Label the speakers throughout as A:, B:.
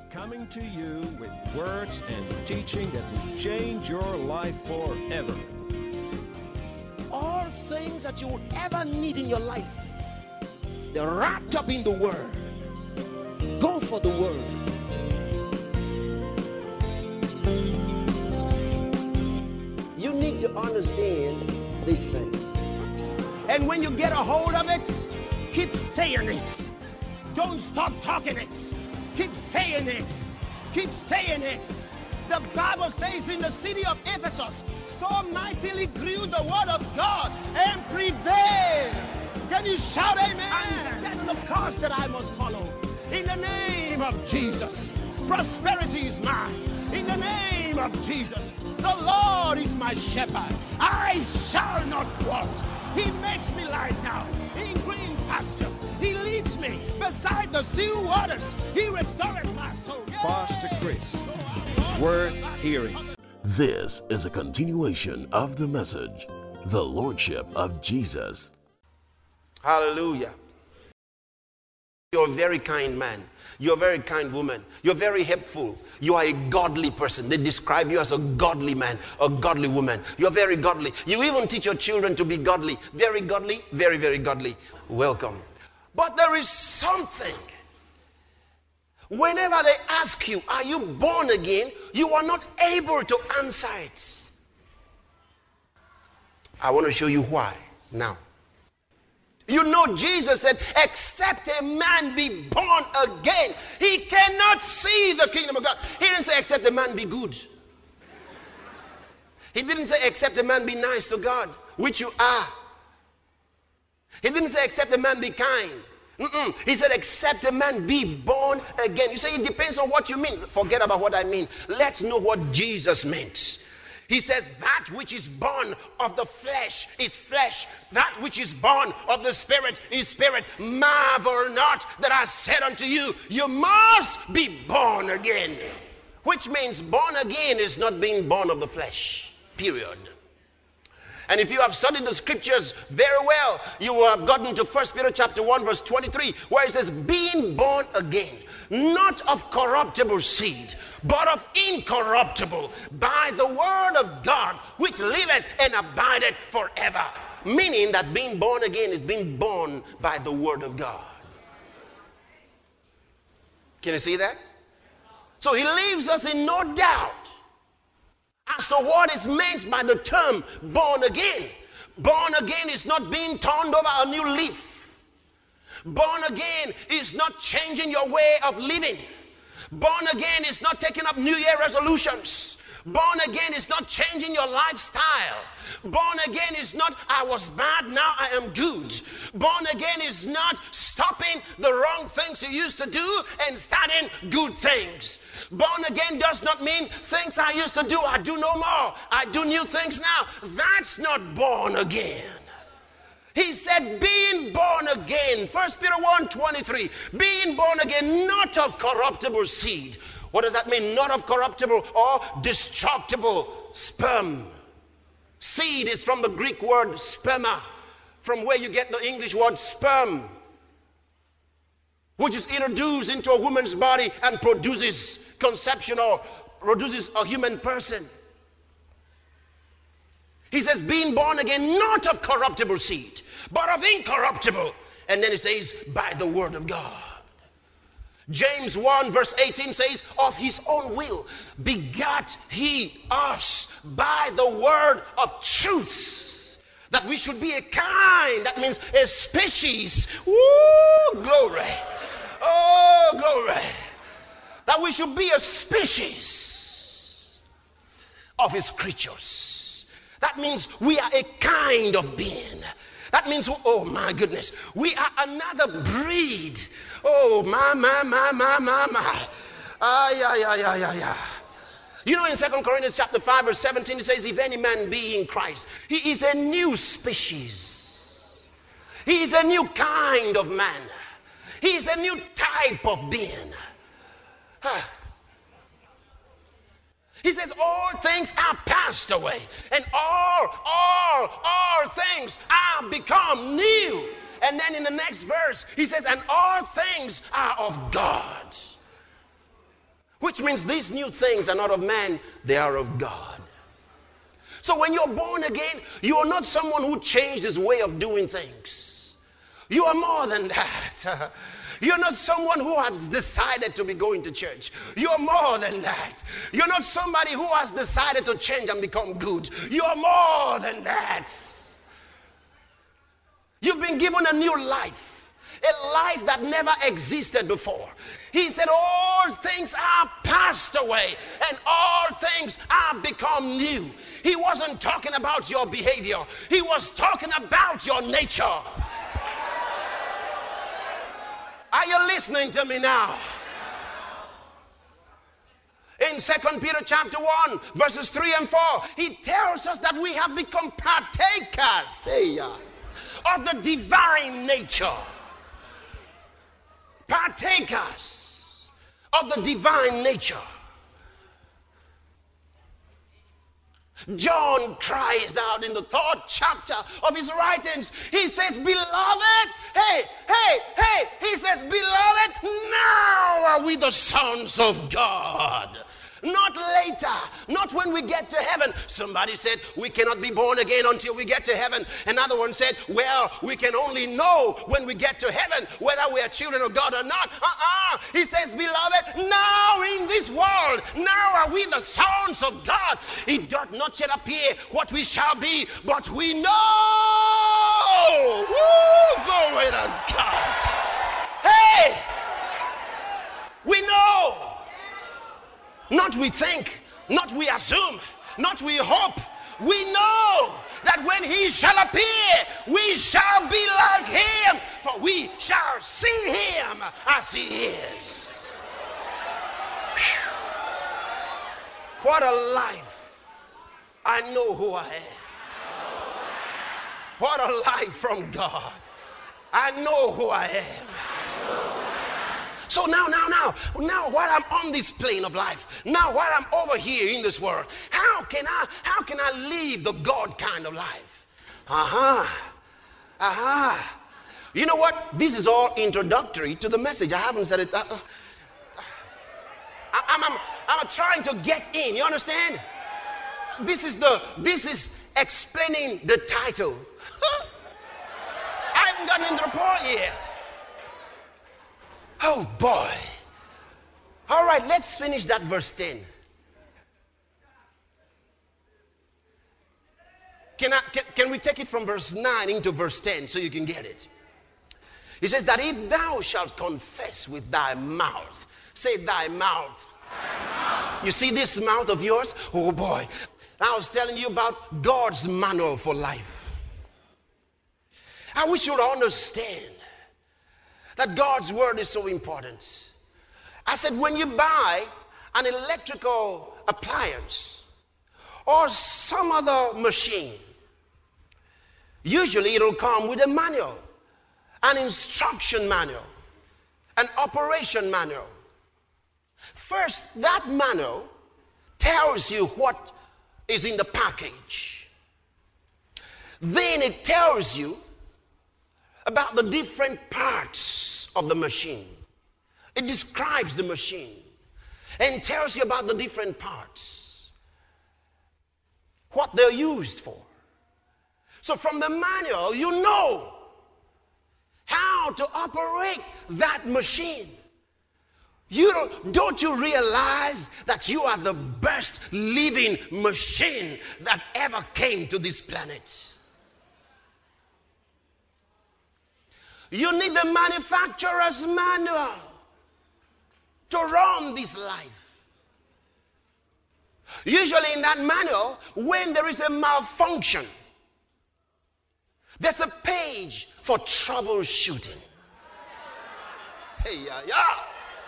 A: coming to you with words and teaching that will change your life forever.
B: All things that you will ever need in your life, they're wrapped up in the Word. Go for the Word. You need to understand these things. And when you get a hold of it, keep saying it. Don't stop talking it. Keep saying it. Keep saying it. The Bible says in the city of Ephesus, so mightily grew the word of God and prevailed. Can you shout amen? And set the course that I must follow. In the name of Jesus, prosperity is mine. In the name of Jesus, the Lord is my shepherd. I shall not want. He makes me lie down in green pastures. He leads me beside the still waters. He restores my soul.
A: Pastor Chris, worth hearing.
C: This is a continuation of the message, the Lordship of Jesus.
B: Hallelujah. You're a very kind man. You're a very kind woman. You're very helpful. You are a godly person. They describe you as a godly man, a godly woman. You're very godly. You even teach your children to be godly. Very godly, very, very godly. Welcome. But there is something. Whenever they ask you, are you born again? You are not able to answer it. I want to show you why now. You know, Jesus said, except a man be born again, he cannot see the kingdom of God. He didn't say, except a man be good. He didn't say, except a man be nice to God, which you are. He didn't say, except a man be kind. He said, except a man be born again. You say, it depends on what you mean. Forget about what I mean. Let's know what Jesus meant. He said, that which is born of the flesh is flesh. That which is born of the Spirit is spirit. Marvel not that I said unto you, you must be born again. Which means born again is not being born of the flesh. Period. And if you have studied the scriptures very well, you will have gotten to 1 Peter chapter 1 verse 23, where it says, being born again, not of corruptible seed, but of incorruptible, by the word of God, which liveth and abideth forever. Meaning that being born again is being born by the word of God. Can you see that? So he leaves us in no doubt as to what is meant by the term born again. Born again is not being turned over a new leaf. Born again is not changing your way of living. Born again is not taking up New Year resolutions. Born again is not changing your lifestyle. Born again is not, I was bad, now I am good. Born again is not stopping the wrong things you used to do and starting good things. Born again does not mean things I used to do, I do no more. I do new things now. That's not born again. He said, being born again, 1 Peter 1:23, being born again, not of corruptible seed. What does that mean? Not of corruptible or destructible sperm. Seed is from the Greek word sperma, from where you get the English word sperm, which is introduced into a woman's body and produces conception or produces a human person. He says, being born again, not of corruptible seed, but of incorruptible. And then it says, by the word of God. James 1 verse 18 says, of his own will begat he us by the word of truth, that we should be a kind, that means a species. Woo, glory. Oh, glory. That we should be a species of his creatures. That means we are a kind of being. That means, oh my goodness, we are another breed. Oh, my. You know, in 2 Corinthians chapter 5 verse 17, it says, if any man be in Christ, he is a new species. He is a new kind of man. He is a new type of being. He says, all things are passed away, and all things are become new. And then in the next verse, he says, and all things are of God. Which means these new things are not of man, they are of God. So when you're born again, you are not someone who changed his way of doing things. You are more than that. You're not someone who has decided to be going to church. You're more than that. You're not somebody who has decided to change and become good. You're more than that. You've been given a new life, a life that never existed before. He said all things are passed away and all things are become new. He wasn't talking about your behavior. He was talking about your nature. Are you listening to me now? In 2 Peter chapter 1, verses 3 and 4, he tells us that we have become partakers of the divine nature. Partakers of the divine nature. John cries out in the 3rd chapter of his writings. He says, beloved, hey, he says, beloved, now are we the sons of God. Not later, not when we get to heaven. Somebody said we cannot be born again until we get to heaven. Another one said, well, we can only know when we get to heaven whether we are children of God or not. He says, beloved, now in this world, now are we the sons of God. It doth not yet appear what we shall be, but we know. Woo, glory to God. Hey, we know. Not we think, not we assume, not we hope. We know that when he shall appear, we shall be like him, for we shall see him as he is. Whew. What a life. I know who I am. What a life from God. I know who I am. So now, while I'm on this plane of life, now while I'm over here in this world, how can I live the God kind of life? You know what? This is all introductory to the message. I haven't said it. I'm trying to get in. You understand? This is explaining the title. I haven't gotten into the point yet. Oh boy. All right, let's finish that verse 10. Can we take it from verse 9 into verse 10 so you can get it? He says that if thou shalt confess with thy mouth, say thy mouth. You see this mouth of yours? Oh boy. I was telling you about God's manual for life. I wish you would understand that God's word is so important. I said when you buy an electrical appliance or some other machine, usually it'll come with a manual, an instruction manual, an operation manual. First, that manual tells you what is in the package. Then it tells you about the different parts of the machine. It describes the machine and tells you about the different parts, what they're used for. So from the manual, you know how to operate that machine. Don't you realize that you are the best living machine that ever came to this planet? You need the manufacturer's manual to run this life. Usually in that manual, when there is a malfunction, there's a page for troubleshooting. Hey, yeah.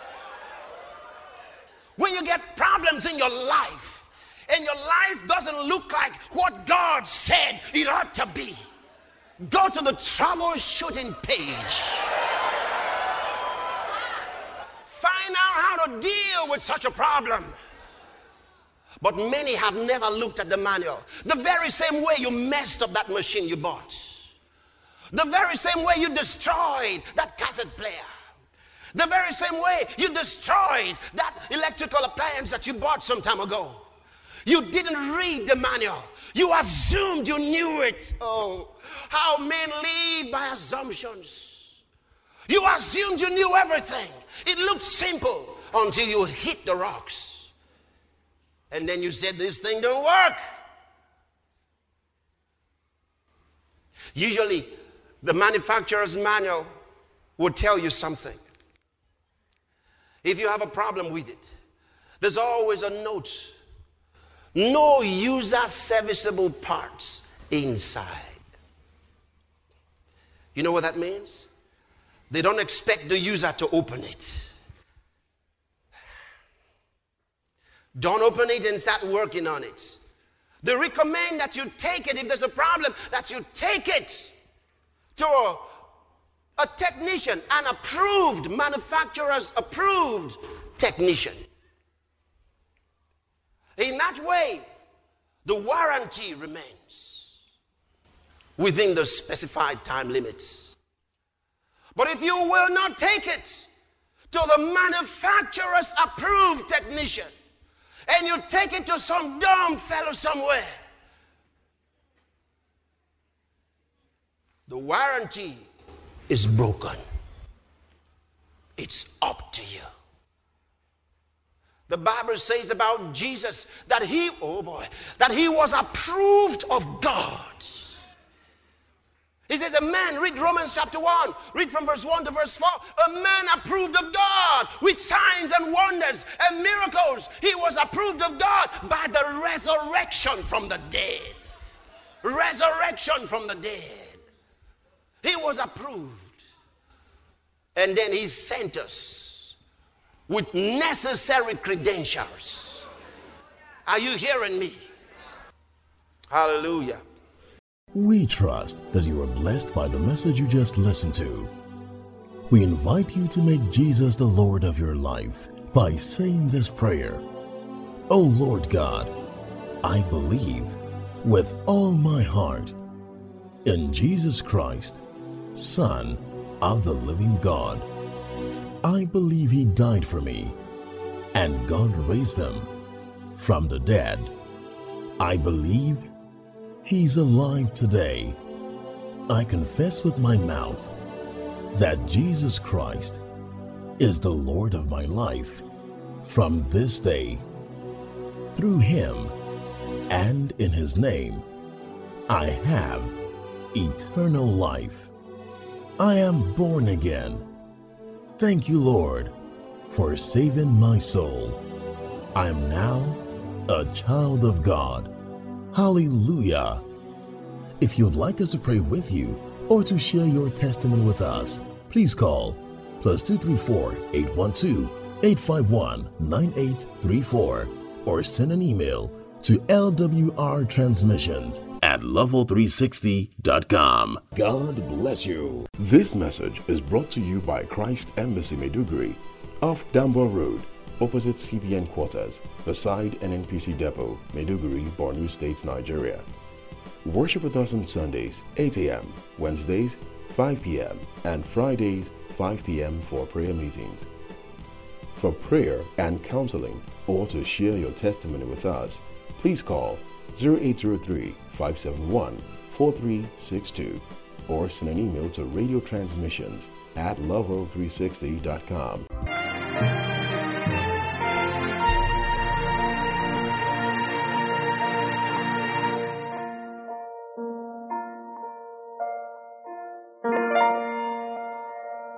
B: When you get problems in your life and your life doesn't look like what God said it ought to be, go to the troubleshooting page. Find out how to deal with such a problem. But many have never looked at the manual. The very same way you messed up that machine you bought. The very same way you destroyed that cassette player. The very same way you destroyed that electrical appliance that you bought some time ago. You didn't read the manual. You assumed you knew it. Oh, how men live by assumptions. You assumed you knew everything. It looked simple until you hit the rocks. And then you said, this thing don't work. Usually, the manufacturer's manual will tell you something. If you have a problem with it, there's always a note. No user serviceable parts inside. You know what that means? They don't expect the user to open it. Don't open it and start working on it. They recommend that you take it, if there's a problem, that you take it to a technician, an approved, manufacturer's approved technician. In that way, the warranty remains within the specified time limits. But if you will not take it to the manufacturer's approved technician, and you take it to some dumb fellow somewhere, the warranty is broken. It's up to you. The Bible says about Jesus that he was approved of God. He says a man, read Romans chapter 1, read from verse 1 to verse 4, a man approved of God with signs and wonders and miracles. He was approved of God by the resurrection from the dead. Resurrection from the dead. He was approved. And then he sent us with necessary credentials. Are you hearing me? Hallelujah.
C: We trust that you are blessed by the message you just listened to. We invite you to make Jesus the Lord of your life by saying this prayer. Oh Lord God, I believe with all my heart in Jesus Christ, Son of the living God. I believe he died for me and God raised him from the dead. I believe he's alive today. I confess with my mouth that Jesus Christ is the Lord of my life from this day. Through him and in his name, I have eternal life. I am born again. Thank you, Lord, for saving my soul. I am now a child of God. Hallelujah. If you'd like us to pray with you or to share your testimony with us, please call +234 812 851 9834 or send an email to lwrtransmissions@level360.com. God bless you.
D: This message is brought to you by Christ Embassy Maiduguri, off Dambo Road, opposite CBN quarters, beside NNPC Depot, Maiduguri, Borno State, Nigeria. Worship with us on Sundays, 8 a.m., Wednesdays, 5 p.m., and Fridays, 5 p.m. for prayer meetings. For prayer and counseling, or to share your testimony with us, please call 0803-571-4362 or send an email to radiotransmissions@level360.com.